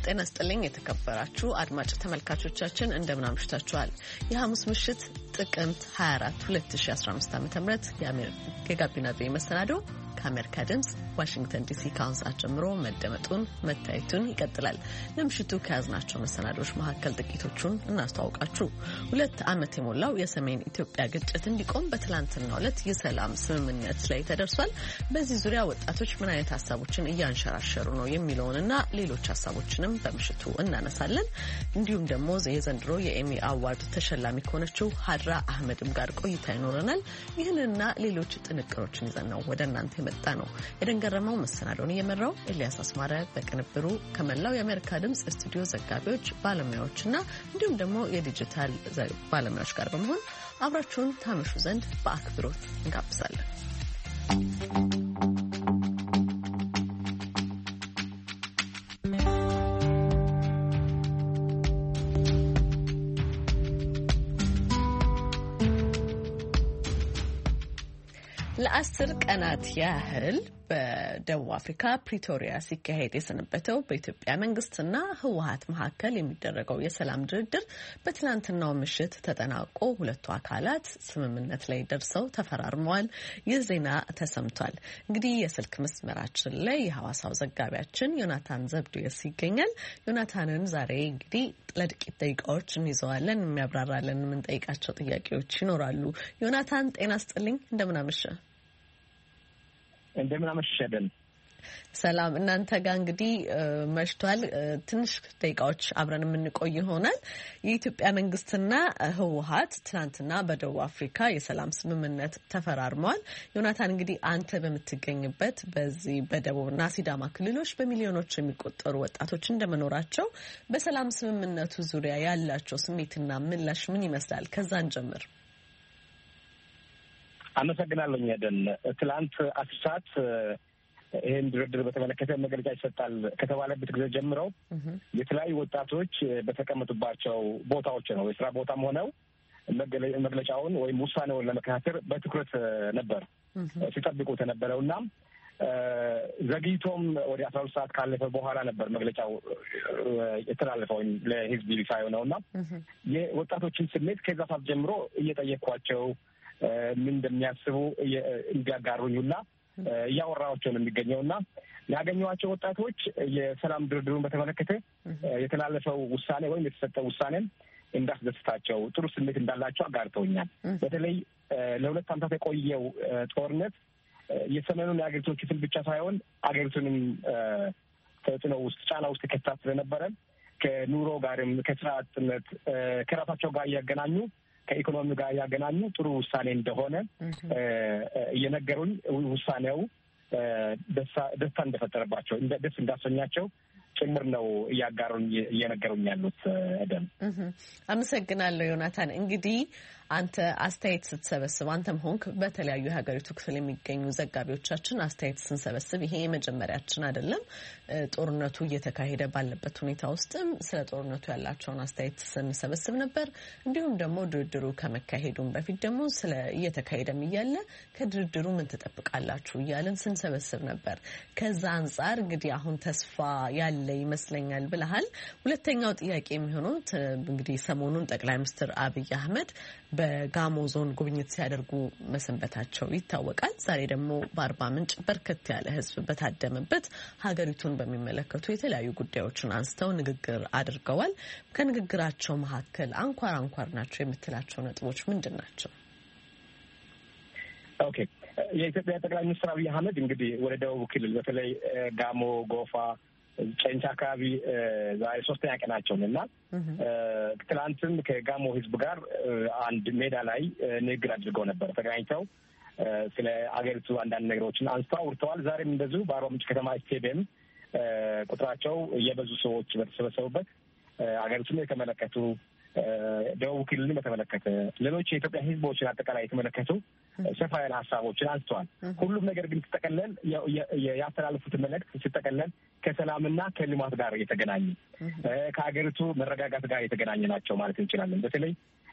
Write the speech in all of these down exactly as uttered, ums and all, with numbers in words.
ጤና ይስጥልኝ የተከበራችሁ አድማጭ ተመልካቾቻችን እንደምን አምሽታችኋል። የሐሙስ ምሽት ጥቅምት ሃያ አራት ሁለት ሺህ አስራ አምስት ዓ.ም የጋቢና ቪኦኤ መሰናዶ ከአሜሪካ ድምጽ ዋሽንግተን ዲሲ ካውንስል ጀምሮ መደመጡን መታየቱን ይቀጥላል። ለምሽቱ ከያዝናቸው መሰናዶች መካከል ጥቂቶቹን እናስተዋውቃችሁ። ሁለት ዓመት የሞላው የሰሜን ኢትዮጵያ ግጭት እንዲቆም በትላንትናው ዕለት የሰላም ስምምነት ላይ ተደርሷል። በዚህ ዙሪያ ወጣቶች ምን አይነት ሀሳቦችን እያንሸራሸሩ ነው የሚለውንና ሌሎች ሀሳቦችንም በምሽቱ እናነሳለን። እንዲሁም ደግሞ የዘንድሮ የኤሚ አዋርድ ተሸላሚ ከሆነችው ሀድራ አህመድም ጋር ቆይታ ይኖረናል። ይህንና ሌሎች ጥንቅሮችን ይዘን ነው ወደ እናንተ የመጣ ነው። የደንገረመው መሰናዶውን እየመራው ኤልያስ አስማረ በቅንብሩ ከመላው የአሜሪካ ድምጽ ስቱዲዮ ዘጋቢዎች ባለሙያዎችና እንዲሁም ደግሞ የዲጂታል ባለሙያዎች ጋር በመሆን አብራችሁን ታመሹ ዘንድ በአክብሮት እንጋብዛለን። ለአስር ቀናት ያህል በደቡብ አፍሪካ ፕሪቶሪያ ሲካሄድ የሰነበተው በኢትዮጵያ መንግስትና ህወሓት መካከል የሚደረገው የሰላም ድርድር በትናንትናው ምሽት ተጠናቆ ሁለቱ አካላት ስምምነት ላይ ደርሰው ተፈራርመዋል። ይህ ዜና ተሰምቷል። እንግዲህ የስልክ መስመራችን ላይ የሐዋሳው ዘጋቢያችን ዮናታን ዘብዴዎስ ይገኛል። ዮናታንን ዛሬ እንግዲህ ለጥቂት ደቂቃዎች እንይዘዋለን። የሚያብራራለን የምንጠይቃቸው ጥያቄዎች ይኖራሉ። ዮናታን ጤና ስጥልኝ፣ እንደምን አመሸ? እንደምን አመሸደን። ሰላም። እናንተ ጋር እንግዲህ መሽቷል። ትንሽ ደቂቃዎች አብረን የምንቆይ ይሆናል። የኢትዮጵያ መንግስትና ህወሓት ትናንትና በደቡብ አፍሪካ የሰላም ስምምነት ተፈራርመዋል። ዮናታን፣ እንግዲህ አንተ በምትገኝበት በዚህ በደቡብና ሲዳማ ክልሎች በሚሊዮኖች የሚቆጠሩ ወጣቶች እንደመኖራቸው በሰላም ስምምነቱ ዙሪያ ያላቸው ስሜትና ምላሽ ምን ይመስላል? ከዛን ጀምር። አመሰግናለሁ። ያደን ትላንት አስር ሰዓት ይህን ድርድር በተመለከተ መግለጫ ይሰጣል ከተባለበት ጊዜ ጀምረው የተለያዩ ወጣቶች በተቀመጡባቸው ቦታዎች ነው የስራ ቦታም ሆነው መግለጫውን ወይም ውሳኔውን ለመከታተል በትኩረት ነበር ሲጠብቁ ተነበረው እና ዘግይቶም ወደ አስራ ሁለት ሰዓት ካለፈ በኋላ ነበር መግለጫው የተላለፈው ለህዝብ ይፋ የሆነውና የወጣቶችን ስሜት ከዛ ሰዓት ጀምሮ እየጠየኳቸው ምን እንደሚያስቡ እንዲያጋሩኝና እያወራኋቸው ነው የሚገኘውና ያገኘኋቸው ወጣቶች የሰላም ድርድሩን በተመለከተ የተላለፈው ውሳኔ ወይም የተሰጠው ውሳኔን እንዳስደስታቸው ጥሩ ስሜት እንዳላቸው አጋርተውኛል። በተለይ ለሁለት ዓመታት የቆየው ጦርነት የሰሜኑን የአገሪቱን ክፍል ብቻ ሳይሆን አገሪቱንም ተጽዕኖ ውስጥ ጫና ውስጥ ከታት ስለነበረ ከኑሮ ጋርም ከስራ አጥነት ከራሳቸው ጋር እያገናኙ ከኢኮኖሚ ጋር ያገናኙ ጥሩ ውሳኔ እንደሆነ እየነገሩኝ ውሳኔው ደስታ እንደፈጠረባቸው ደስ እንዳሰኛቸው ጭምር ነው እያጋሩኝ እየነገሩኝ ያሉት። አደም አመሰግናለሁ ዮናታን። እንግዲህ አንተ አስተያየት ስትሰበስብ አንተም ሆንክ በተለያዩ የሀገሪቱ ክፍል የሚገኙ ዘጋቢዎቻችን አስተያየት ስንሰበስብ ይሄ የመጀመሪያችን አይደለም። ጦርነቱ እየተካሄደ ባለበት ሁኔታ ውስጥም ስለ ጦርነቱ ያላቸውን አስተያየት ስንሰበስብ ነበር። እንዲሁም ደግሞ ድርድሩ ከመካሄዱም በፊት ደግሞ ስለ እየተካሄደም እያለ ከድርድሩ ምን ትጠብቃላችሁ እያልን ስንሰበስብ ነበር። ከዛ አንጻር እንግዲህ አሁን ተስፋ ያለ ይመስለኛል ብለሃል። ሁለተኛው ጥያቄ የሚሆነው እንግዲህ ሰሞኑን ጠቅላይ ሚኒስትር አብይ አህመድ በጋሞ ዞን ጉብኝት ሲያደርጉ መሰንበታቸው ይታወቃል። ዛሬ ደግሞ በአርባ ምንጭ በርከት ያለ ሕዝብ በታደመበት ሀገሪቱን በሚመለከቱ የተለያዩ ጉዳዮችን አንስተው ንግግር አድርገዋል። ከንግግራቸው መካከል አንኳር አንኳር ናቸው የምትላቸው ነጥቦች ምንድን ናቸው? ኦኬ፣ የኢትዮጵያ ጠቅላይ ሚኒስትር አብይ አህመድ እንግዲህ ወደ ደቡብ ክልል በተለይ ጋሞ፣ ጎፋ፣ ጨንቻ አካባቢ ዛሬ ሶስተኛ ቀናቸው እና ትላንትም ከጋሞ ህዝብ ጋር አንድ ሜዳ ላይ ንግግር አድርገው ነበር። ተገናኝተው ስለ አገሪቱ አንዳንድ ነገሮችን አንስተው አውርተዋል። ዛሬም እንደዚሁ በአርባ ምንጭ ከተማ ስቴዲየም ቁጥራቸው የበዙ ሰዎች በተሰበሰቡበት አገሪቱን የተመለከቱ ደቡብ ክልልን በተመለከተ ሌሎች የኢትዮጵያ ህዝቦችን አጠቃላይ የተመለከቱ ሰፋ ያለ ሀሳቦችን አንስተዋል። ሁሉም ነገር ግን ሲጠቀለል ያስተላልፉት መልእክት ሲጠቀለል ከሰላምና ከልማት ጋር የተገናኙ ከሀገሪቱ መረጋጋት ጋር የተገናኙ ናቸው ማለት እንችላለን። በተለይ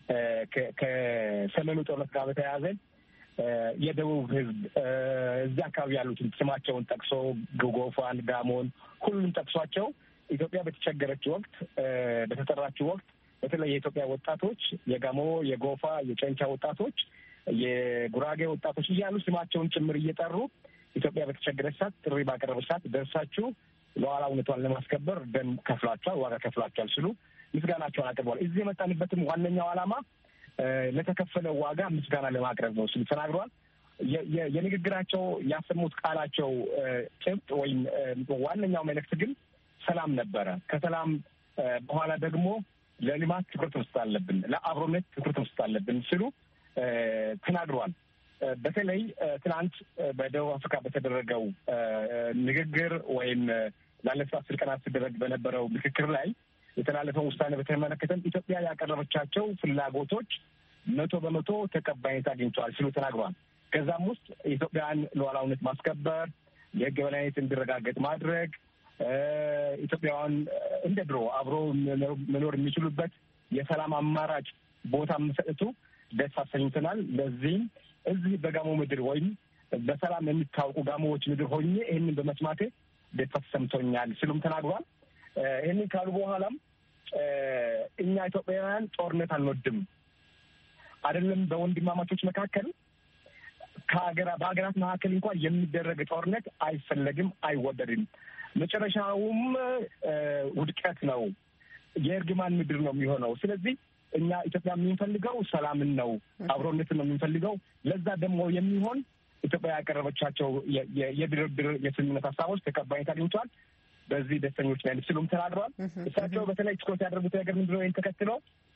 ከሰሜኑ ጦርነት ጋር በተያያዘ የደቡብ ህዝብ እዚያ አካባቢ ያሉትን ስማቸውን ጠቅሶ ጎፋን፣ ጋሞን ሁሉም ጠቅሷቸው ኢትዮጵያ በተቸገረች ወቅት በተጠራችው ወቅት በተለይ የኢትዮጵያ ወጣቶች የጋሞ፣ የጎፋ፣ የጨንቻ ወጣቶች፣ የጉራጌ ወጣቶች እያሉ ስማቸውን ጭምር እየጠሩ ኢትዮጵያ በተቸገረች ሰዓት ጥሪ ባቀረበች ሰዓት ደርሳችሁ ሉዓላዊነቷን ለማስከበር ደም ከፍላችኋል፣ ዋጋ ከፍላችኋል ሲሉ ምስጋናቸውን አቅርበዋል። እዚህ የመጣንበትም ዋነኛው ዓላማ ለተከፈለው ዋጋ ምስጋና ለማቅረብ ነው ሲሉ ተናግረዋል። የንግግራቸው ያሰሙት ቃላቸው ጭብጥ ወይም ዋነኛው መልእክት ግን ሰላም ነበረ። ከሰላም በኋላ ደግሞ ለልማት ትኩረት መስጠት አለብን፣ ለአብሮነት ትኩረት መስጠት አለብን ሲሉ ተናግረዋል። በተለይ ትናንት በደቡብ አፍሪካ በተደረገው ንግግር ወይም ላለፉት አስር ቀናት ሲደረግ በነበረው ምክክር ላይ የተላለፈው ውሳኔ በተመለከተም ኢትዮጵያ ያቀረበቻቸው ፍላጎቶች መቶ በመቶ ተቀባይነት አግኝተዋል ሲሉ ተናግረዋል። ከዛም ውስጥ የኢትዮጵያን ሉዓላዊነት ማስከበር፣ የሕግ የበላይነት እንዲረጋገጥ ማድረግ፣ ኢትዮጵያውያን እንደ ድሮ አብሮ መኖር የሚችሉበት የሰላም አማራጭ ቦታ መሰጠቱ ደስ አሰኝተናል። ለዚህም እዚህ በጋሞ ምድር ወይም በሰላም የሚታወቁ ጋሞዎች ምድር ሆኜ ይህንን በመስማቴ ደስታ ተሰምቶኛል ሲሉም ተናግሯል። ይህንን ካሉ በኋላም እኛ ኢትዮጵያውያን ጦርነት አንወድም፣ አይደለም በወንድማማቾች መካከል ከሀገራ በሀገራት መካከል እንኳን የሚደረግ ጦርነት አይፈለግም፣ አይወደድም። መጨረሻውም ውድቀት ነው፣ የእርግማን ምድር ነው የሚሆነው። ስለዚህ እኛ ኢትዮጵያ የምንፈልገው ሰላምን ነው፣ አብሮነትን ነው የምንፈልገው። ለዛ ደግሞ የሚሆን ኢትዮጵያ ያቀረበቻቸው የድርድር የስምምነት ሀሳቦች ተቀባይነት አግኝቷል። በዚህ ደስተኞች ነን ሲሉም ተናግረዋል። እሳቸው በተለይ ትኩረት ያደረጉት ነገር ምንድን ነው? ይህን ተከትለው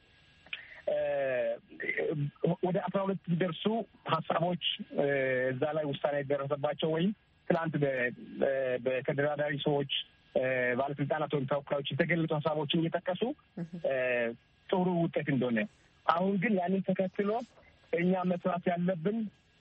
ወደ አስራ ሁለት የሚደርሱ ሀሳቦች እዛ ላይ ውሳኔ የደረሰባቸው ወይም ትናንት በተደራዳሪ ሰዎች፣ ባለስልጣናት ወይም ተወካዮች የተገለጹ ሀሳቦችን እየጠቀሱ ጥሩ ውጤት እንደሆነ፣ አሁን ግን ያንን ተከትሎ እኛ መስራት ያለብን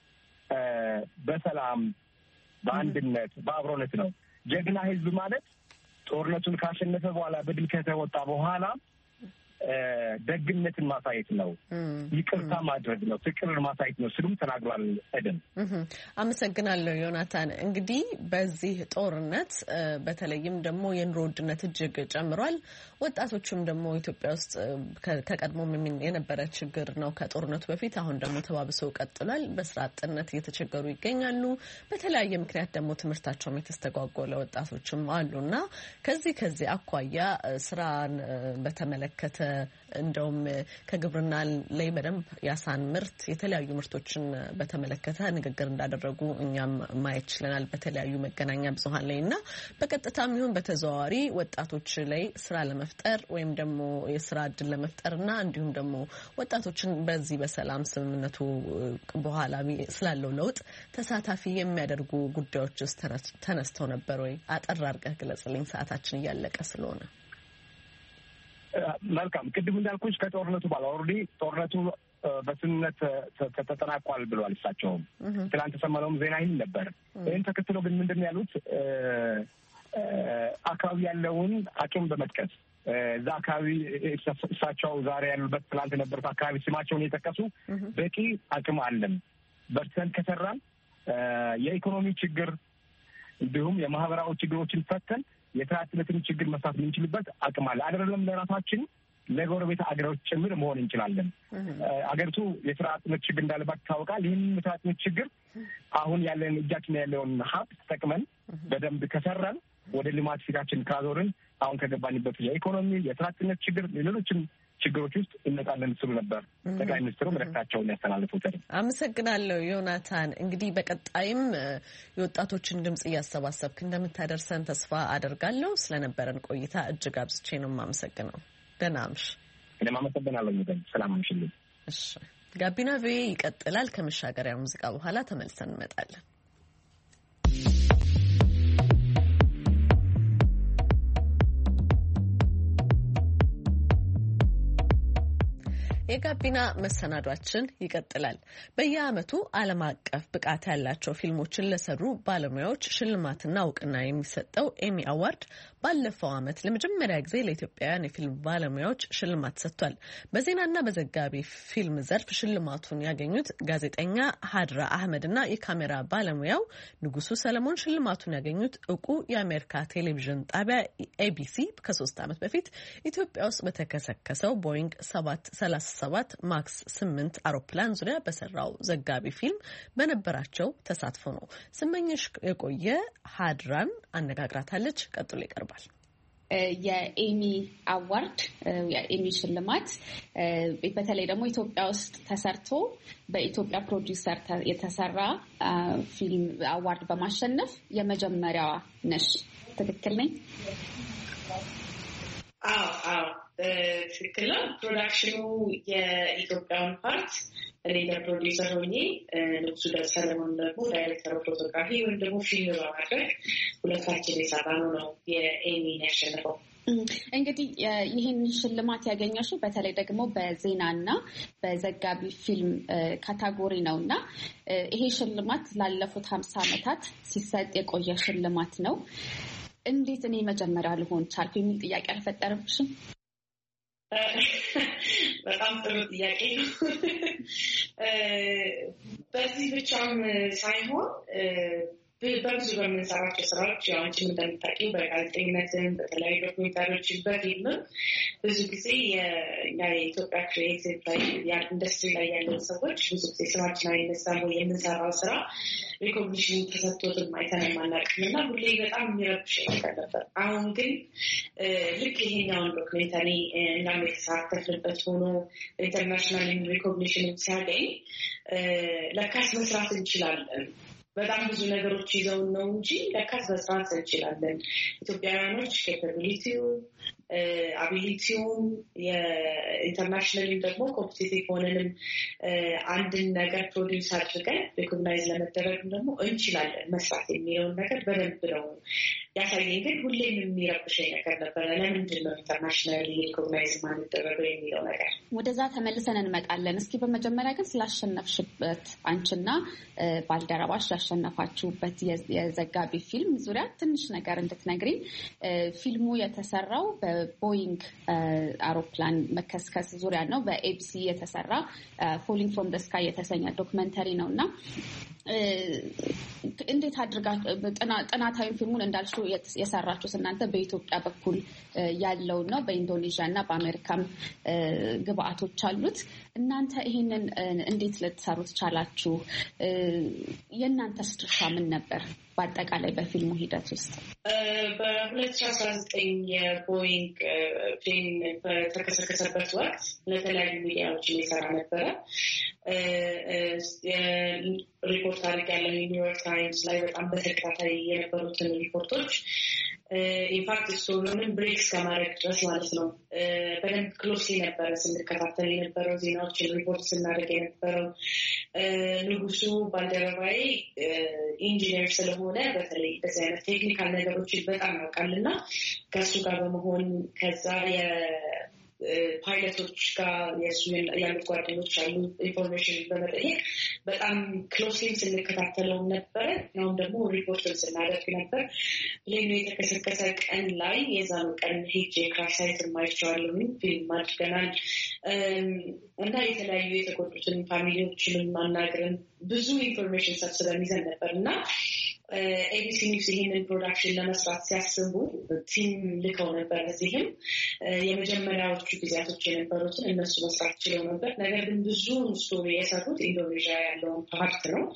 በሰላም በአንድነት በአብሮነት ነው። ጀግና ህዝብ ማለት ጦርነቱን ካሸነፈ በኋላ በድል ከተወጣ በኋላ ደግነትን ማሳየት ነው፣ ይቅርታ ማድረግ ነው፣ ፍቅርን ማሳየት ነው ሲሉም ተናግሯል። አይደል? አመሰግናለሁ ዮናታን። እንግዲህ በዚህ ጦርነት በተለይም ደግሞ የኑሮ ውድነት እጅግ ጨምሯል። ወጣቶቹም ደግሞ ኢትዮጵያ ውስጥ ከቀድሞም የነበረ ችግር ነው ከጦርነቱ በፊት፣ አሁን ደግሞ ተባብሶ ቀጥሏል። በስራ አጥነት እየተቸገሩ ይገኛሉ። በተለያየ ምክንያት ደግሞ ትምህርታቸውም የተስተጓጎለ ወጣቶችም አሉና ከዚህ ከዚህ አኳያ ስራን በተመለከተ እንደውም ከግብርና ላይ በደንብ ያሳን ምርት የተለያዩ ምርቶችን በተመለከተ ንግግር እንዳደረጉ እኛም ማየት ችለናል በተለያዩ መገናኛ ብዙኃን ላይ እና በቀጥታም ይሁን በተዘዋዋሪ ወጣቶች ላይ ስራ ለመፍጠር ወይም ደግሞ የስራ እድል ለመፍጠርና እንዲሁም ደግሞ ወጣቶችን በዚህ በሰላም ስምምነቱ በኋላ ስላለው ለውጥ ተሳታፊ የሚያደርጉ ጉዳዮች ውስጥ ተነስተው ነበር ወይ? አጠር አድርገህ ግለጽልኝ፣ ሰዓታችን እያለቀ ስለሆነ። መልካም። ቅድም እንዳልኩሽ ከጦርነቱ በኋላ ኦልሬዲ ጦርነቱ በስምምነት ተጠናቋል ብለዋል። እሳቸውም ትናንት የሰማነውም ዜና ይህን ነበር። ይህን ተከትሎ ግን ምንድን ነው ያሉት? አካባቢ ያለውን አቅም በመጥቀስ እዛ አካባቢ እሳቸው ዛሬ ያሉበት ትናንት የነበሩት አካባቢ ስማቸውን የጠቀሱ በቂ አቅም አለን፣ በርተን ከሰራን የኢኮኖሚ ችግር እንዲሁም የማህበራዊ ችግሮችን ፈተን የስራ አጥነትን ችግር መፍታት የምንችልበት አቅም አለ። አይደለም ለራሳችን ለጎረቤት አገሮች ጭምር መሆን እንችላለን። አገሪቱ የስራ አጥነት ችግር እንዳለባት ይታወቃል። ይህን የስራ አጥነት ችግር አሁን ያለን እጃችን ያለውን ሀብት ተጠቅመን በደንብ ከሰራን ወደ ልማት ፊታችን ካዞርን አሁን ከገባንበት የኢኮኖሚ የስራ አጥነት ችግር ሌሎችም ችግሮች ውስጥ እንመጣለን ስሉ ነበር ጠቅላይ ሚኒስትሩ መልእክታቸውን ያስተላለፉት። አመሰግናለሁ ዮናታን። እንግዲህ በቀጣይም የወጣቶችን ድምጽ እያሰባሰብክ እንደምታደርሰን ተስፋ አደርጋለሁ። ስለነበረን ቆይታ እጅግ አብዝቼ ነው የማመሰግነው። ደህና አምሽ። እኔም አመሰግናለሁ። ሰላም አምሽልኝ። እሺ፣ ጋቢና ቪኦኤ ይቀጥላል። ከመሻገሪያ ሙዚቃ በኋላ ተመልሰን እንመጣለን። የጋቢና መሰናዷችን ይቀጥላል። በየዓመቱ ዓለም አቀፍ ብቃት ያላቸው ፊልሞችን ለሰሩ ባለሙያዎች ሽልማትና እውቅና የሚሰጠው ኤሚ አዋርድ ባለፈው ዓመት ለመጀመሪያ ጊዜ ለኢትዮጵያውያን የፊልም ባለሙያዎች ሽልማት ሰጥቷል። በዜናና በዘጋቢ ፊልም ዘርፍ ሽልማቱን ያገኙት ጋዜጠኛ ሀድራ አህመድና የካሜራ ባለሙያው ንጉሱ ሰለሞን ሽልማቱን ያገኙት እውቁ የአሜሪካ ቴሌቪዥን ጣቢያ ኤቢሲ ከሶስት ዓመት በፊት ኢትዮጵያ ውስጥ በተከሰከሰው ቦይንግ ሰባት ሰላሳ ሰባት ማክስ ስምንት አውሮፕላን ዙሪያ በሰራው ዘጋቢ ፊልም በነበራቸው ተሳትፎ ነው። ስመኝሽ የቆየ ሀድራን አነጋግራታለች። ቀጥሎ ይቀርባል። የኤሚ አዋርድ የኤሚ ሽልማት በተለይ ደግሞ ኢትዮጵያ ውስጥ ተሰርቶ በኢትዮጵያ ፕሮዲውሰር የተሰራ ፊልም አዋርድ በማሸነፍ የመጀመሪያዋ ነሽ። ትክክል ነኝ? አዎ አዎ ትክክል ነው። ፕሮዳክሽኑ የኢትዮጵያን ፓርት እኔ ፕሮዲውሰር ሆኜ ንጉሱ ሰለሞን ደግሞ ዳይሬክተር ፎቶግራፊ ወይም ደግሞ ፊልም በማድረግ ሁለታችን የሰራነው ነው የኤሚ ያሸነፈው። እንግዲህ ይህን ሽልማት ያገኘሽው በተለይ ደግሞ በዜናና በዘጋቢ ፊልም ካታጎሪ ነው እና ይሄ ሽልማት ላለፉት ሀምሳ ዓመታት ሲሰጥ የቆየ ሽልማት ነው። እንዴት እኔ መጀመሪያ ልሆን ቻልኩ የሚል ጥያቄ አልፈጠረብሽም? በጣም ጥሩ ጥያቄ ነው። በዚህ ብቻም ሳይሆን በብዙ በምንሰራቸው ስራዎች አንቺም እንደምታውቂው በጋዜጠኝነትም በተለያዩ ዶክሜንታሪዎችን በፊልምም ብዙ ጊዜ የኢትዮጵያ ክሪኤቲቭ ላይ ኢንዱስትሪ ላይ ያለን ሰዎች ብዙ ጊዜ ስራችን አይነሳም ወይ የምንሰራው ስራ ሪኮግኒሽን ተሰጥቶትም አይተንም አናውቅም እና ሁሌ በጣም የሚረብሽ ነገር ነበር። አሁን ግን ልክ ይሄኛውን ዶክሜንታሪ እኛም የተሳተፍንበት ሆኖ ኢንተርናሽናል ሪኮግኒሽን ሲያገኝ ለካስ መስራት እንችላለን። በጣም ብዙ ነገሮች ይዘውን ነው እንጂ ለካስ መስራት እንችላለን። ኢትዮጵያውያኖች ኬፓቢሊቲው አቢሊቲውም የኢንተርናሽናልም ደግሞ ኮምፒቲቲቭ ሆነንም አንድን ነገር ፕሮዲውስ አድርገን ሪኮግናይዝ ለመደረግም ደግሞ እንችላለን መስራት የሚለውን ነገር በደንብ ነው ያሳየኝ። ግን ሁሌም የሚረብሸኝ ነገር ነበረ፣ ለምንድን ነው ኢንተርናሽናል ሪኮግናይዝ ማንደረገው የሚለው ነገር። ወደዛ ተመልሰን እንመጣለን። እስኪ በመጀመሪያ ግን ስላሸነፍሽበት አንቺና ባልደረባሽ ያሸነፋችሁበት የዘጋቢ ፊልም ዙሪያ ትንሽ ነገር እንድትነግሪኝ። ፊልሙ የተሰራው በቦይንግ አውሮፕላን መከስከስ ዙሪያ ነው። በኤቢሲ የተሰራ ፎሊንግ ፍሮም ዘ ስካይ የተሰኘ ዶክመንተሪ ነው እና እንዴት አድርጋ ጥናታዊ ፊልሙን እንዳልሽው የሰራችሁት እናንተ በኢትዮጵያ በኩል ያለው ነው። በኢንዶኔዥያ እና በአሜሪካም ግብአቶች አሉት። እናንተ ይሄንን እንዴት ልትሰሩት ቻላችሁ? የእናንተስ ድርሻ ምን ነበር በአጠቃላይ በፊልሙ ሂደት ውስጥ? በሁለት ሺህ አስራ ዘጠኝ የቦይንግ ፕሌን በተከሰከሰበት ወቅት ለተለያዩ ሚዲያዎች የሚሰራ ነበረ። ሪፖርት አድርግ ያለ ኒውዮርክ ታይምስ ላይ በጣም በተከታታይ የነበሩትን ሪፖርቶች ኢንፋክት ስቶሪውን ብሬክስ ከማድረግ ድረስ ማለት ነው በደንብ ክሎስ ነበረ ስንከታተል የነበረው ዜናዎችን ሪፖርት ስናደርግ የነበረው። ንጉሱ ባልደረባዬ ኢንጂነር ስለሆነ በተለይ በዚህ አይነት ቴክኒካል ነገሮችን በጣም ያውቃልና ከእሱ ጋር በመሆን ከዛ ፓይለቶች ጋር የሱ ያሉት ጓደኞች አሉ ኢንፎርሜሽን በመጠየቅ በጣም ክሎስሊ ስንከታተለው ነበረ። አሁን ደግሞ ሪፖርትን ስናደርግ ነበር። ፕሌኑ የተከሰከሰ ቀን ላይ የዛኑ ቀን ሄጄ ክራሻይት ማይቸዋለሁ ፊልም አድርገናል እና የተለያዩ የተጎዱትን ፋሚሊዎችንም ማናገርን ብዙ ኢንፎርሜሽን ሰብስበን ይዘን ነበር እና ኤቢሲ ኒውስ ይህንን ፕሮዳክሽን ለመስራት ሲያስቡ ቲም ልከው ነበር። እዚህም የመጀመሪያዎቹ ጊዜያቶች የነበሩትን እነሱ መስራት ችለው ነበር። ነገር ግን ብዙ ስቶሪ የሰሩት ኢንዶኔዥያ ያለውን ፓርት ነው።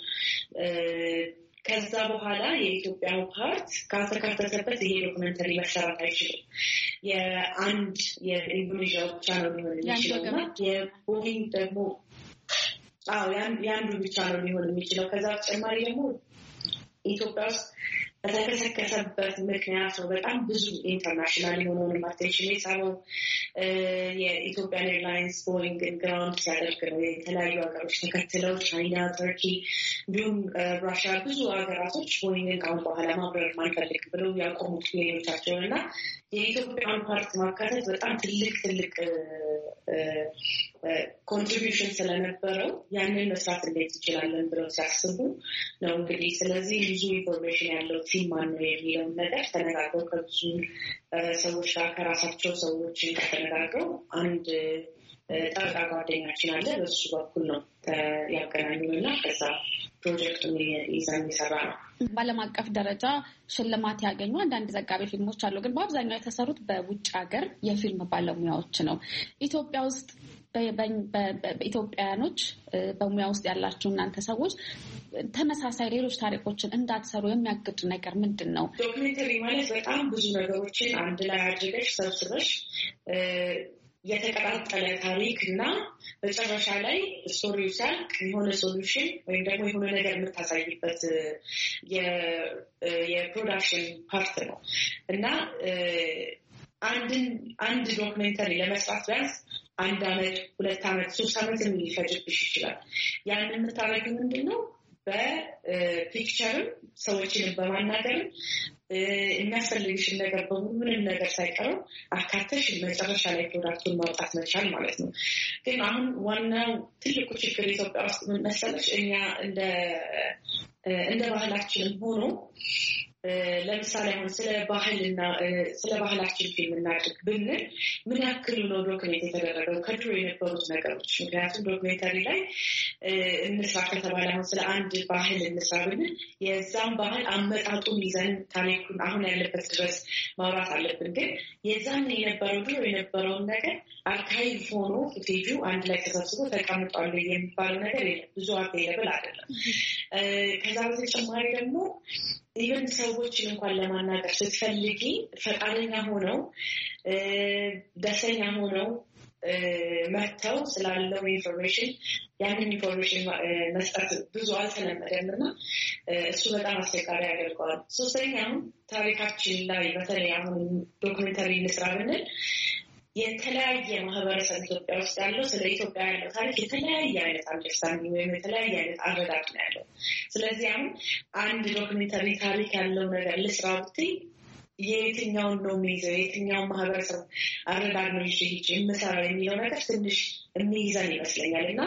ከዛ በኋላ የኢትዮጵያው ፓርት ካልተካተተበት ይሄ ዶክመንተሪ መሰራት አይችልም። የአንድ የኢንዶኔዥያ ብቻ ነው ሊሆን የሚችለው እና የቦይንግ ደግሞ አዎ የአንዱ ብቻ ነው ሊሆን የሚችለው። ከዛ በተጨማሪ ደግሞ ኢትዮጵያ ውስጥ በተከሰከሰበት ምክንያት ነው በጣም ብዙ ኢንተርናሽናል የሆነውን አቴንሽን የሳበው። የኢትዮጵያን ኤርላይንስ ቦይንግን ግራውንድ ሲያደርግ ነው የተለያዩ ሀገሮች ተከትለው ቻይና፣ ተርኪ እንዲሁም ራሽያ ብዙ ሀገራቶች ቦይንግን ካሁን በኋላ ማብረር ማንፈልግ ብለው ያቆሙት ፕሌኖቻቸውን እና የኢትዮጵያን ፓርት ማካተት በጣም ትልቅ ትልቅ ኮንትሪቢዩሽን ስለነበረው ያንን መስራት እንዴት እንችላለን ብለው ሲያስቡ ነው እንግዲህ ስለዚህ ብዙ ኢንፎርሜሽን ያለው ቲም ማን ነው የሚለውን ነገር ተነጋግረው ከብዙ ሰዎች ጋር ከራሳቸው ሰዎች ተነጋግረው አንድ ጠበቃ ጓደኛችን አለ በሱ በኩል ነው ያገናኙና ከዛ ፕሮጀክቱን ይዘን የሰራ ነው። በዓለም አቀፍ ደረጃ ሽልማት ያገኙ አንዳንድ ዘጋቢ ፊልሞች አሉ፣ ግን በአብዛኛው የተሰሩት በውጭ ሀገር የፊልም ባለሙያዎች ነው። ኢትዮጵያ ውስጥ በኢትዮጵያውያኖች በሙያ ውስጥ ያላችሁ እናንተ ሰዎች ተመሳሳይ ሌሎች ታሪኮችን እንዳትሰሩ የሚያግድ ነገር ምንድን ነው? ዶክሜንተሪ ማለት በጣም ብዙ ነገሮችን አንድ ላይ አድርገሽ ሰብስበሽ የተቀጣጠለ ታሪክ እና መጨረሻ ላይ ስቶሪው ሲያልቅ የሆነ ሶሉሽን ወይም ደግሞ የሆነ ነገር የምታሳይበት የፕሮዳክሽን ፓርት ነው እና አንድን አንድ ዶክሜንተሪ ለመስራት ቢያንስ አንድ አመት ሁለት አመት ሶስት አመትም ሊፈጅብሽ ይችላል። ያንን የምታደርጊው ምንድን ነው በፒክቸርም ሰዎችንም በማናገርም የሚያስፈልግሽን ነገር በሙሉ ምንም ነገር ሳይቀረው አካተሽ መጨረሻ ላይ ፕሮዳክቱን ማውጣት መቻል ማለት ነው። ግን አሁን ዋናው ትልቁ ችግር ኢትዮጵያ ውስጥ ምን መሰለሽ እኛ እንደ እንደ ባህላችንም ሆኖ ለምሳሌ አሁን ስለ ባህልና ስለ ባህላችን ፊልም እናድርግ ብንል ምን ያክል ነው ዶክሜንት የተደረገው ከድሮ የነበሩት ነገሮች? ምክንያቱም ዶክሜንታሪ ላይ እንስራ ከተባለ አሁን ስለ አንድ ባህል እንስራ ብንል የዛም ባህል አመጣጡን ይዘን ታሪኩን አሁን ያለበት ድረስ ማውራት አለብን። ግን የዛን የነበረው ድሮ የነበረውን ነገር አርካይቭ ሆኖ ፉቴጁ አንድ ላይ ተሰብስቦ ተቀምጧል የሚባለው ነገር ብዙ አቬለብል አይደለም። ከዛ በተጨማሪ ደግሞ ኢቨን ሰዎችን እንኳን ለማናገር ስትፈልጊ ፈቃደኛ ሆነው ደስተኛ ሆነው መጥተው ስላለው ኢንፎርሜሽን ያንን ኢንፎርሜሽን መስጠት ብዙ አልተለመደም እና እሱ በጣም አስቸጋሪ ያደርገዋል። ሶስተኛው ታሪካችን ላይ በተለይ አሁን ዶክመንተሪ እንስራ ብንል የተለያየ ማህበረሰብ ኢትዮጵያ ውስጥ ያለው ስለ ኢትዮጵያ ያለው ታሪክ የተለያየ አይነት አንደርስታንዲንግ ወይም የተለያየ አይነት አረዳድ ነው ያለው። ስለዚህ አሁን አንድ ዶክሜንታሪ ታሪክ ያለው ነገር ልስራ ብትይ የትኛውን ነው የሚይዘው የትኛውን ማህበረሰብ አረዳድ ነው ይዤ የምሰራው የሚለው ነገር ትንሽ የሚይዘን ይመስለኛል እና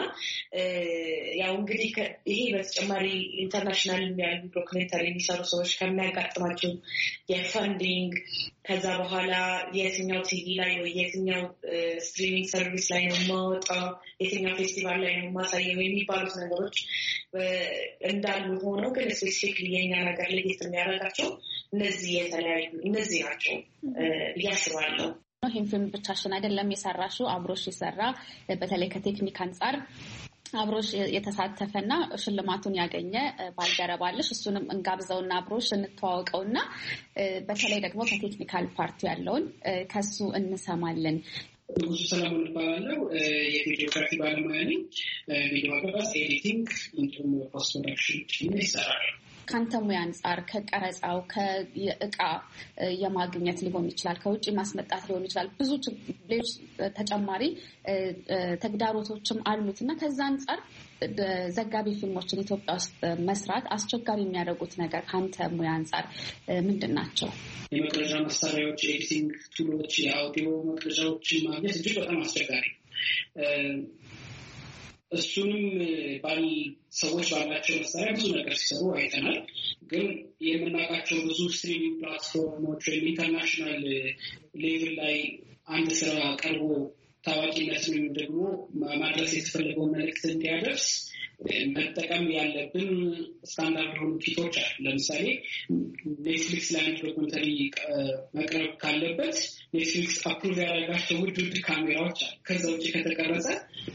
ያው እንግዲህ ይሄ በተጨማሪ ኢንተርናሽናል ያሉ ዶክሜንታሪ የሚሰሩ ሰዎች ከሚያጋጥማቸው የፈንዲንግ ከዛ በኋላ የትኛው ቲቪ ላይ ወይ የትኛው ስትሪሚንግ ሰርቪስ ላይ ነው የማወጣው የትኛው ፌስቲቫል ላይ ነው የማሳየው የሚባሉት ነገሮች እንዳሉ ሆነው ግን ስፔሲፊክሊ የኛ ነገር ለየት የሚያደርጋቸው እነዚህ የተለያዩ እነዚህ ናቸው እያስባለሁ። ይህን ፊልም ብቻሽን አይደለም የሰራሽው፣ አብሮሽ የሰራ በተለይ ከቴክኒክ አንጻር አብሮሽ የተሳተፈና ሽልማቱን ያገኘ ባልደረባለሽ እሱንም እንጋብዘውና አብሮሽ እንተዋወቀውና በተለይ ደግሞ ከቴክኒካል ፓርቲ ያለውን ከሱ እንሰማለን። ንጉሱ ሰለሞን እባላለሁ። የቪዲዮግራፊ ባለሙያ ነኝ። ቪዲዮግራፊ ኤዲቲንግ እንዲሁም ፖስት ፕሮዳክሽን ይሰራል። ከአንተ ሙያ አንጻር ከቀረጻው ከእቃ የማግኘት ሊሆን ይችላል፣ ከውጭ ማስመጣት ሊሆን ይችላል፣ ብዙ ሌሎች ተጨማሪ ተግዳሮቶችም አሉት እና ከዛ አንጻር ዘጋቢ ፊልሞችን ኢትዮጵያ ውስጥ መስራት አስቸጋሪ የሚያደርጉት ነገር ከአንተ ሙያ አንጻር ምንድን ናቸው? የመቅረጫ መሳሪያዎች፣ ኤዲቲንግ ቱሎች፣ የአውዲዮ መቅረጫዎችን ማግኘት እጅግ በጣም አስቸጋሪ። እሱንም ባል ሰዎች ባላቸው መሳሪያ ብዙ ነገር ሲሰሩ አይተናል። ግን የምናውቃቸው ብዙ ስትሪሚንግ ፕላትፎርሞች ወይም ኢንተርናሽናል ሌቭል ላይ አንድ ስራ ቀርቦ ታዋቂነት ወይም ደግሞ ማድረስ የተፈለገው መልዕክት እንዲያደርስ መጠቀም ያለብን ስታንዳርድ የሆኑ ኪቶች አሉ። ለምሳሌ ኔትፍሊክስ ላይ አንድ ዶክመንተሪ መቅረብ ካለበት ኔትፍሊክስ አፕሩቭ ያደረጋቸው ውድ ውድ ካሜራዎች አሉ። ከዛ ውጭ ከተቀረጸ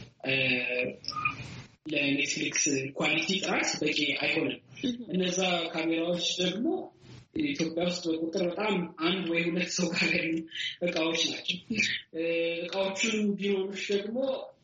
ለኔትፍሊክስ ኳሊቲ ጥራት በቂ አይሆንም። እነዛ ካሜራዎች ደግሞ ኢትዮጵያ ውስጥ በቁጥር በጣም አንድ ወይ ሁለት ሰው ጋር ያሉ እቃዎች ናቸው። እቃዎቹን ቢሆኑሽ ደግሞ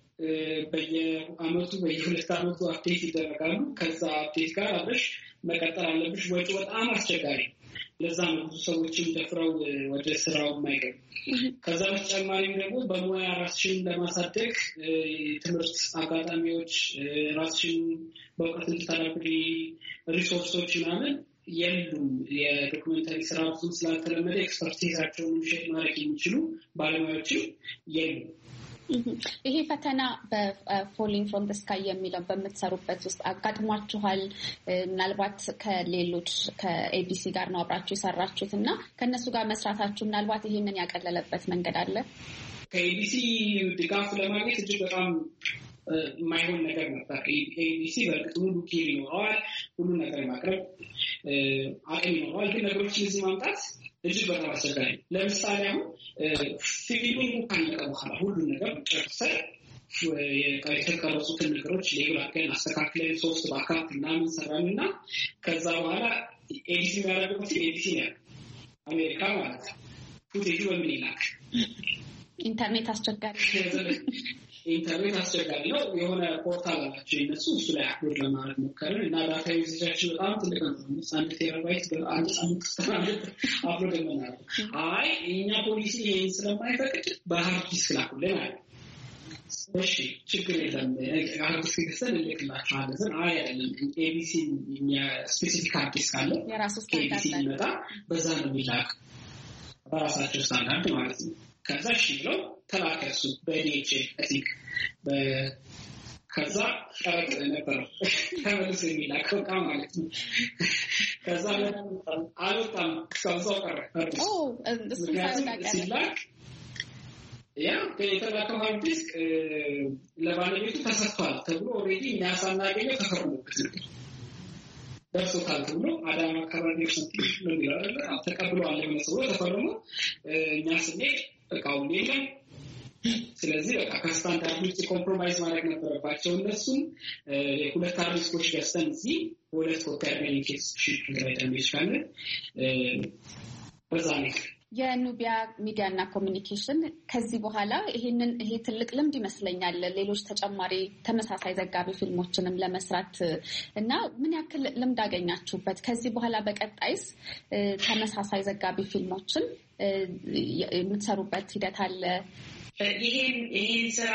በየአመቱ በየሁለት አመቱ አፕዴት ይደረጋሉ። ከዛ አፕዴት ጋር አብረሽ መቀጠል አለብሽ። ወጪ በጣም አስቸጋሪ። ለዛ ነው ብዙ ሰዎችን ደፍረው ወደ ስራው የማይገቡ። ከዛ በተጨማሪም ደግሞ በሙያ ራስሽን ለማሳደግ ትምህርት አጋጣሚዎች፣ ራስሽን በእውቀት እንድታዳብሪ ሪሶርሶች ምናምን የሉም። የዶክመንታሪ ስራ ብዙ ስላልተለመደ ኤክስፐርቲዛቸውን ሼር ማድረግ የሚችሉ ባለሙያዎችም የሉም። ይሄ ፈተና በፎሊንግ ፍሮም ዘ ስካይ የሚለው በምትሰሩበት ውስጥ አጋጥሟችኋል? ምናልባት ከሌሎች ከኤቢሲ ጋር ነው አብራችሁ የሰራችሁት እና ከእነሱ ጋር መስራታችሁ ምናልባት ይሄንን ያቀለለበት መንገድ አለ? ከኤቢሲ ድጋፍ ለማግኘት እጅግ በጣም የማይሆን ነገር ነበር። ኤቢሲ በእርግጥ ሙሉ ኬር ይኖረዋል፣ ሁሉ ነገር ማቅረብ አቅም ይኖረዋል። ግን ነገሮችን እዚህ ማምጣት እጅግ በጣም አስቸጋሪ ነው። ለምሳሌ አሁን ፊልሚንግ ካለቀ በኋላ ሁሉን ነገር ጨርሰን የተቀረጹትን ነገሮች ሌብል አድርገን አስተካክለን ሶስት ባካፕ ምናምን ሰራን እና ከዛ በኋላ ኤቢሲ የሚያደርጉት ኤቢሲ ነው አሜሪካ ማለት ነው። ፉቴጁ በምን ይላክ? ኢንተርኔት አስቸጋሪ ኢንተርኔት አስቸጋሪ ነው። የሆነ ፖርታል አላቸው እነሱ፣ እሱ ላይ አፕሎድ ለማድረግ ሞከርን እና ዳታ ዩዜጃችን በጣም ትልቅ ነው። አንድ ቴራባይት በአንድ ሳምንት አፕሎድ የምናደርገው። አይ የእኛ ፖሊሲ ይህን ስለማይፈቅድ በሀርድ ዲስክ ላኩልን አለ። እሺ ችግር የለም ሃርድ ዲስክ ገዝተን እንልክላችኋለን። ግን አይ አይደለም ኤቢሲ ስፔሲፊክ ሃርድ ዲስክ አለ ከኤቢሲ ይመጣ፣ በዛ ነው የሚላክ በራሳቸው ስታንዳርድ ማለት ነው። ከዛ እሺ ብለው ተላከ። እሱ በዲኤችኤል አቲክ ከዛ ቀረጥ ነበረው ተመልሶ የሚላከው ዕቃ ማለት ነው። ከዛ አልወጣም ከዛው ቀረ ሲላክ ያ የተላከው ሃርድ ዲስክ ለባለቤቱ ተሰጥቷል ተብሎ ኦልሬዲ እኛ ሳናገኘው ተፈርሞበት ነበር። ደርሶታል ተብሎ አዳማ አካባቢ ሰንቲም ነው ይላል ተቀብሏል ለምሳሌ ተፈርሞ እኛ ስንሄድ እቃውን የለም። ስለዚህ በቃ ከስታንዳርድ ውጭ ኮምፕሮማይዝ ማድረግ ነበረባቸው እነሱም። የሁለት አርቲስቶች ገዝተን እዚህ ሁለት ኮፒ አድርገን ኬስ ሺፕ ላይ ይችላል። በዛ ነው የኑቢያ ሚዲያ እና ኮሚኒኬሽን ከዚህ በኋላ ይሄንን ይሄ ትልቅ ልምድ ይመስለኛል ሌሎች ተጨማሪ ተመሳሳይ ዘጋቢ ፊልሞችንም ለመስራት እና ምን ያክል ልምድ አገኛችሁበት? ከዚህ በኋላ በቀጣይስ ተመሳሳይ ዘጋቢ ፊልሞችን የምትሰሩበት ሂደት አለ? ይሄን ይሄን ስራ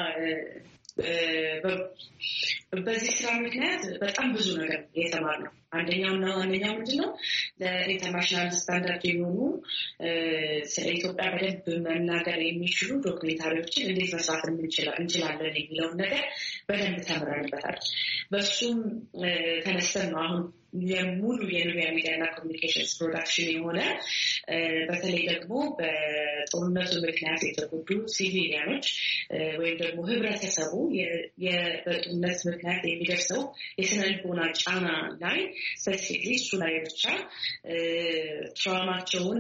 በዚህ ስራ ምክንያት በጣም ብዙ ነገር የተማርነው አንደኛው እና ዋነኛው ምንድነው ለኢንተርናሽናል ስታንዳርድ የሆኑ ስለ ኢትዮጵያ በደንብ መናገር የሚችሉ ዶክሜንታሪዎችን እንዴት መስራት እንችላለን የሚለውን ነገር በደንብ ተምረንበታል። በሱም ተነስተን ነው አሁን የሙሉ የኑቢያ ሚዲያ እና ኮሚኒኬሽንስ ፕሮዳክሽን የሆነ በተለይ ደግሞ በጦርነቱ ምክንያት የተጎዱ ሲቪሊያኖች ወይም ደግሞ ህብረተሰቡ በጦርነት ምክንያት የሚደርሰው የስነ ልቦና ጫና ላይ ስፔሲፊክሊ እሱ ላይ ብቻ ትራውማቸውን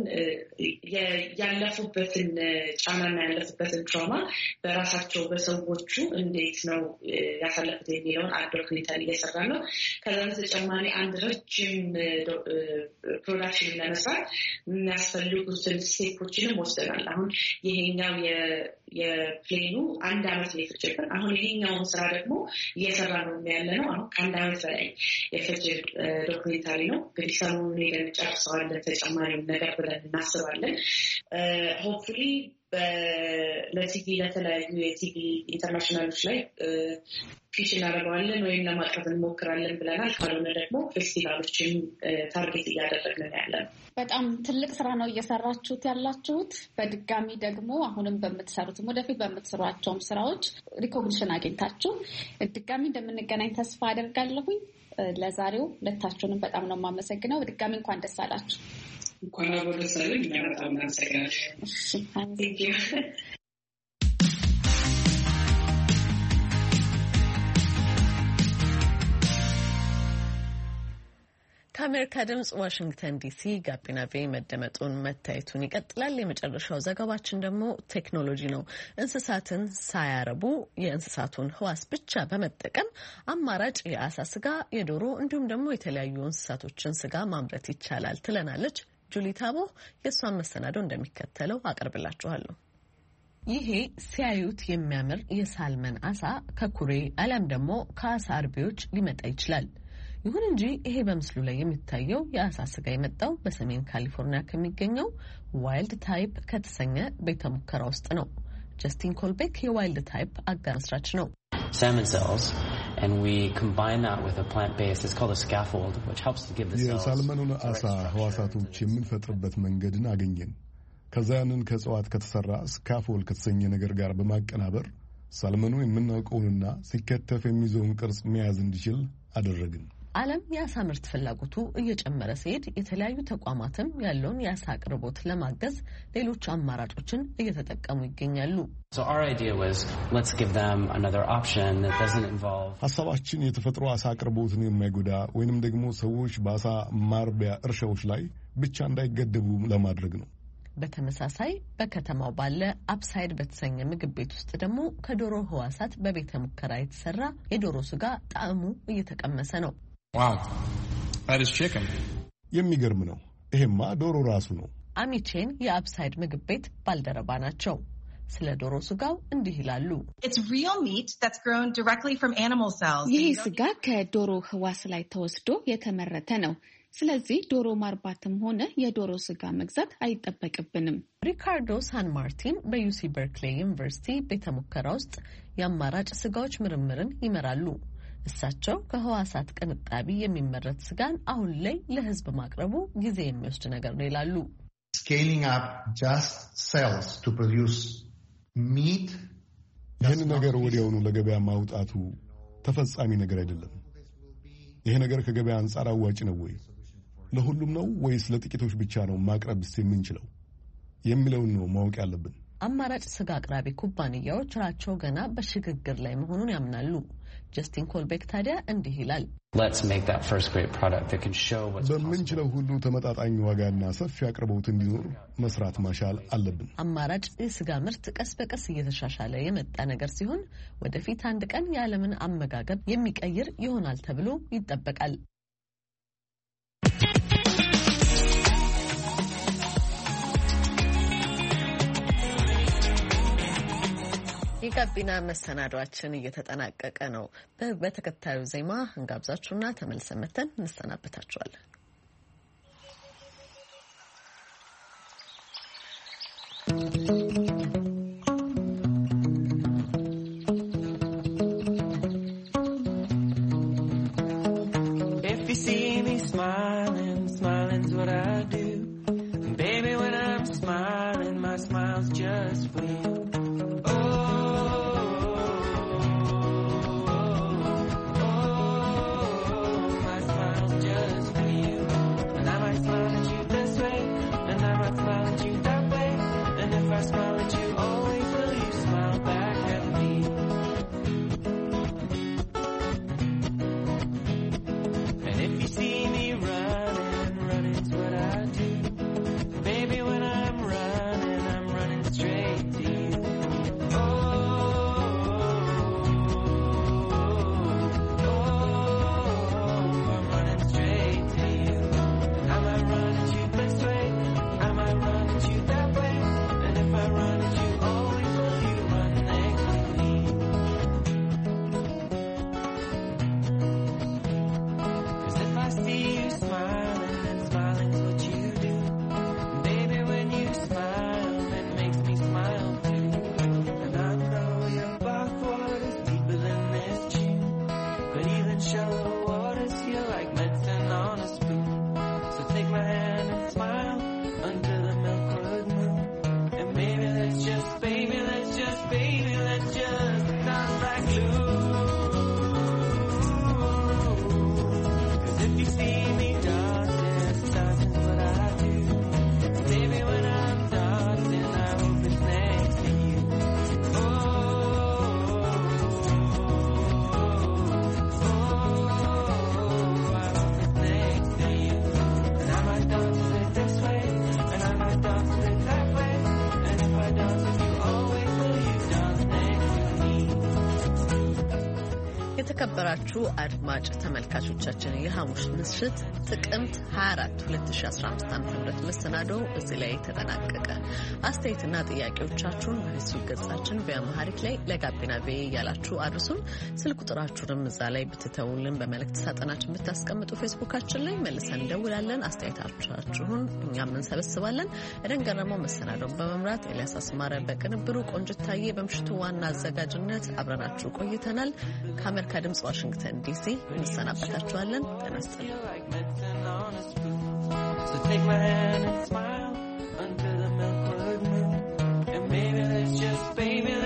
ያለፉበትን ጫናና ያለፉበትን ትራውማ በራሳቸው በሰዎቹ እንዴት ነው ያሳለፉት የሚለውን ዶክሜንታሪ እየሰራ ነው። ከዛ በተጨማሪ አንድ ረጅም ፕሮዳክሽን ለመስራት የሚያስፈልጉትን ስቴፖችንም ወስደናል። አሁን ይሄኛው የፕሌኑ አንድ አመት ነው የፈጀብን። አሁን ይሄኛውን ስራ ደግሞ እየሰራ ነው ያለ ነው። አሁን ከአንድ አመት በላይ የፈጀ ዶክሜንታሪ ነው። እንግዲህ ሰሞኑን ሄደን ጨርሰዋለን ተጨማሪም ነገር ብለን እናስባለን። ሆፕፉሊ ለቲቪ ለተለያዩ የቲቪ ኢንተርናሽናሎች ላይ ፒች እናደርገዋለን ወይም ለማቅረብ እንሞክራለን ብለናል። ካልሆነ ደግሞ ፌስቲቫሎችን ታርጌት እያደረግን ያለን። በጣም ትልቅ ስራ ነው እየሰራችሁት ያላችሁት። በድጋሚ ደግሞ አሁንም በምትሰሩትም ወደፊት በምትሰሯቸውም ስራዎች ሪኮግኒሽን አግኝታችሁ ድጋሚ እንደምንገናኝ ተስፋ አደርጋለሁኝ። ለዛሬው ሁለታችሁንም በጣም ነው የማመሰግነው። በድጋሚ እንኳን ደስ አላችሁ። እንኳን አብሮ ደስ አለን። በጣም እናመሰግናለን። ከአሜሪካ ድምጽ ዋሽንግተን ዲሲ ጋቢና ቪ መደመጡን መታየቱን ይቀጥላል። የመጨረሻው ዘገባችን ደግሞ ቴክኖሎጂ ነው። እንስሳትን ሳያረቡ የእንስሳቱን ህዋስ ብቻ በመጠቀም አማራጭ የአሳ ስጋ፣ የዶሮ እንዲሁም ደግሞ የተለያዩ እንስሳቶችን ስጋ ማምረት ይቻላል ትለናለች ጁሊ ታቦ። የእሷን መሰናዶ እንደሚከተለው አቀርብላችኋለሁ። ይሄ ሲያዩት የሚያምር የሳልመን አሳ ከኩሬ አሊያም ደግሞ ከአሳ አርቢዎች ሊመጣ ይችላል። ይሁን እንጂ ይሄ በምስሉ ላይ የሚታየው የአሳ ስጋ የመጣው በሰሜን ካሊፎርኒያ ከሚገኘው ዋይልድ ታይፕ ከተሰኘ ቤተ ሙከራ ውስጥ ነው። ጀስቲን ኮልቤክ የዋይልድ ታይፕ አጋር መስራች ነው። የሳልመኑን አሳ ህዋሳቶች የምንፈጥርበት መንገድን አገኘን። ከዛያንን ከጽዋት ከተሰራ ስካፎል ከተሰኘ ነገር ጋር በማቀናበር ሳልመኑ የምናውቀውንና ሲከተፍ የሚይዘውን ቅርጽ መያዝ እንዲችል አደረግን። ዓለም የአሳ ምርት ፍላጎቱ እየጨመረ ሲሄድ የተለያዩ ተቋማትም ያለውን የአሳ አቅርቦት ለማገዝ ሌሎች አማራጮችን እየተጠቀሙ ይገኛሉ። ሀሳባችን የተፈጥሮ አሳ አቅርቦትን የማይጎዳ ወይንም ደግሞ ሰዎች በአሳ ማርቢያ እርሻዎች ላይ ብቻ እንዳይገደቡ ለማድረግ ነው። በተመሳሳይ በከተማው ባለ አፕሳይድ በተሰኘ ምግብ ቤት ውስጥ ደግሞ ከዶሮ ህዋሳት በቤተ ሙከራ የተሰራ የዶሮ ስጋ ጣዕሙ እየተቀመሰ ነው። Wow, that is chicken. የሚገርም ነው። ይሄማ ዶሮ ራሱ ነው። አሚቼን የአፕሳይድ ምግብ ቤት ባልደረባ ናቸው። ስለ ዶሮ ስጋው እንዲህ ይላሉ። It's real meat that's grown directly from animal cells. ይህ ስጋ ከዶሮ ህዋስ ላይ ተወስዶ የተመረተ ነው። ስለዚህ ዶሮ ማርባትም ሆነ የዶሮ ስጋ መግዛት አይጠበቅብንም። ሪካርዶ ሳን ማርቲን በዩሲ በርክሌ ዩኒቨርሲቲ ቤተ ሙከራ ውስጥ የአማራጭ ስጋዎች ምርምርን ይመራሉ። እሳቸው ከህዋሳት ቅንጣቢ የሚመረት ስጋን አሁን ላይ ለህዝብ ማቅረቡ ጊዜ የሚወስድ ነገር ነው ይላሉ። Scaling up just cells to produce meat ይህን ነገር ወዲያውኑ ለገበያ ማውጣቱ ተፈጻሚ ነገር አይደለም። ይሄ ነገር ከገበያ አንጻር አዋጭ ነው ወይ? ለሁሉም ነው ወይስ ለጥቂቶች ብቻ ነው ማቅረብስ የምንችለው የሚለውን ነው ማወቅ ያለብን። አማራጭ ስጋ አቅራቢ ኩባንያዎች ራቸው ገና በሽግግር ላይ መሆኑን ያምናሉ። ጀስቲን ኮልቤክ ታዲያ እንዲህ ይላል። በምንችለው ሁሉ ተመጣጣኝ ዋጋና ሰፊ አቅርቦት እንዲኖር መስራት ማሻል አለብን። አማራጭ የስጋ ምርት ቀስ በቀስ እየተሻሻለ የመጣ ነገር ሲሆን ወደፊት አንድ ቀን የዓለምን አመጋገብ የሚቀይር ይሆናል ተብሎ ይጠበቃል። የጋቢና መሰናዷችን እየተጠናቀቀ ነው። በተከታዩ ዜማ እንጋብዛችሁና ተመልሰን መተን እንሰናበታችኋለን። If you see me smiling, smiling's what I do. And baby, when I'm smiling, my smile's just for you. የተከበራችሁ አድማጭ ተመልካቾቻችን የሐሙስ ምሽት ጥቅምት ሃያ አራት ሁለት ሺህ አስራ አምስት ዓ.ም መሰናዶ እዚህ ላይ ተጠናቀቀ። አስተያየትና ጥያቄዎቻችሁን በፌስቡክ ገጻችን በአማርኛ ላይ ለጋቢና ቪ ያላችሁ አድርሱን። ስልክ ቁጥራችሁንም እዛ ላይ ብትተውልን በመልእክት ሳጥናችን ብታስቀምጡ ፌስቡካችን ላይ መልሰን እንደውላለን። አስተያየታችሁን እኛም እንሰበስባለን። ኤደን ገረመው መሰናዶውን በመምራት ኤልያስ አስማረ በቅንብሩ ቆንጅታዬ በምሽቱ ዋና አዘጋጅነት አብረናችሁ ቆይተናል። ከአሜሪካ ድምጽ ዋሽንግተን ዲሲ እንሰናበታችኋለን። ጤና ይስጥልኝ። Baby, let's just, baby,